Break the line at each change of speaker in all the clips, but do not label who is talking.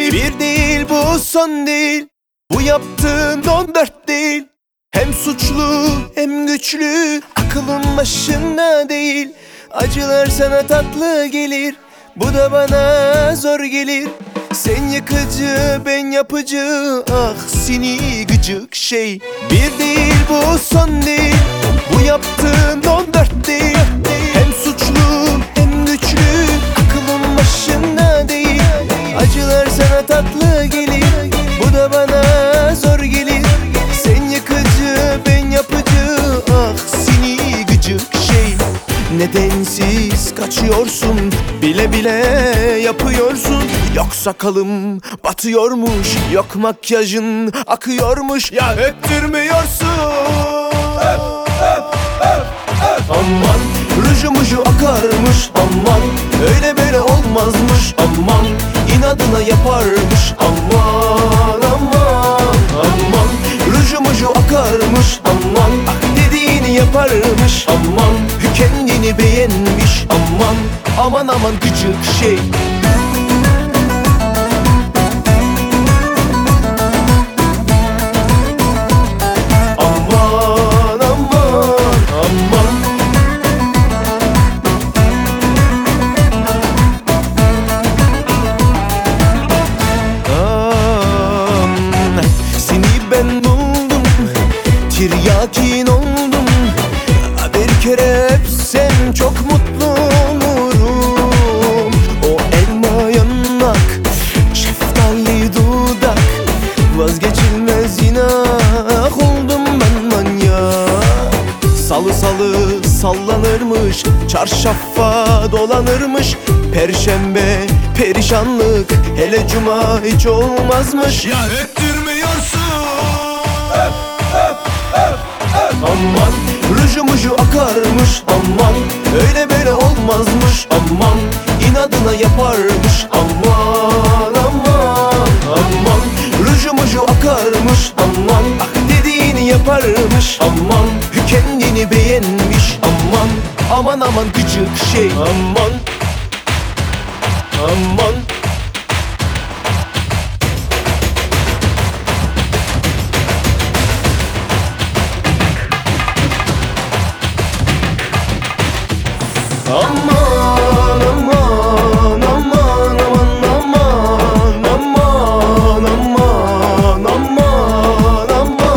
şey. Bir değil bu son değil, bu yaptığın 14 değil. Hem suçlu hem güçlü, aklın başında değil. Acılar sana tatlı gelir, bu da bana zor gelir. Sen yıkıcı ben yapıcı, ah seni gıcık şey. Bir değil bu son değil, bu yaptığın 14 değil. Hem suçlu hem güçlü, aklın başında değil. Acılar sana tatlı gelir, bu da bana zor gelir. Sen yıkıcı ben yapıcı, ah seni gıcık şey. Nedensiz kaçıyorsun, bile bile yapıyorsun. Yok sakalım batıyormuş, yok makyajın akıyormuş. Ya öptürmüyorsun. Aman rujumuju akarmış, aman öyle böyle olmazmış, aman inadına yaparmış, aman aman aman rujumuju akarmış, aman dediğini yaparmış, aman kendini beğenmiş, aman aman aman gıcık şey. Ben buldum, tiryakin oldum. Bir kere öpsen çok mutlu olurum. O elma yanak, şeftali dudak, vazgeçilmez inak oldum ben manyak. Salı salı sallanırmış, çarşafa dolanırmış. Perşembe perişanlık, hele cuma hiç olmazmış. Ya öptürmüyorsun. Aman rujumuju akarmış, aman öyle böyle olmazmış, aman inadına yaparmış, aman aman aman rujumuju akarmış, aman dediğini yaparmış, aman kendini beğenmiş, aman aman aman gıcık şey. Aman aman aman aman aman aman aman aman aman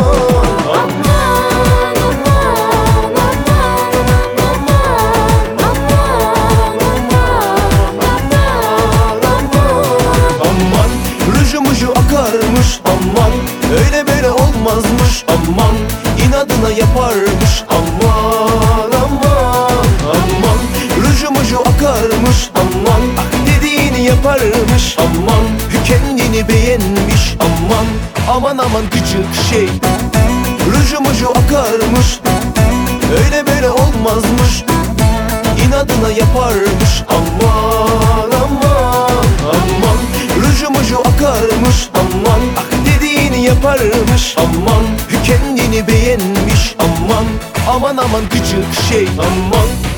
aman rujumuju akarmış, aman öyle böyle olmazmış, aman inadına yaparmış, aman aman aman rujumuju akarmış, aman dediğini yaparmış, aman kendini beğenmiş, aman aman aman gıcık şey. Rujumuju akarmış, öyle böyle olmazmış, inadına yaparmış, aman aman aman rujumuju akarmış, aman dediğini yaparmış, aman kendini beğenmiş, aman aman aman gıcık şey. Aman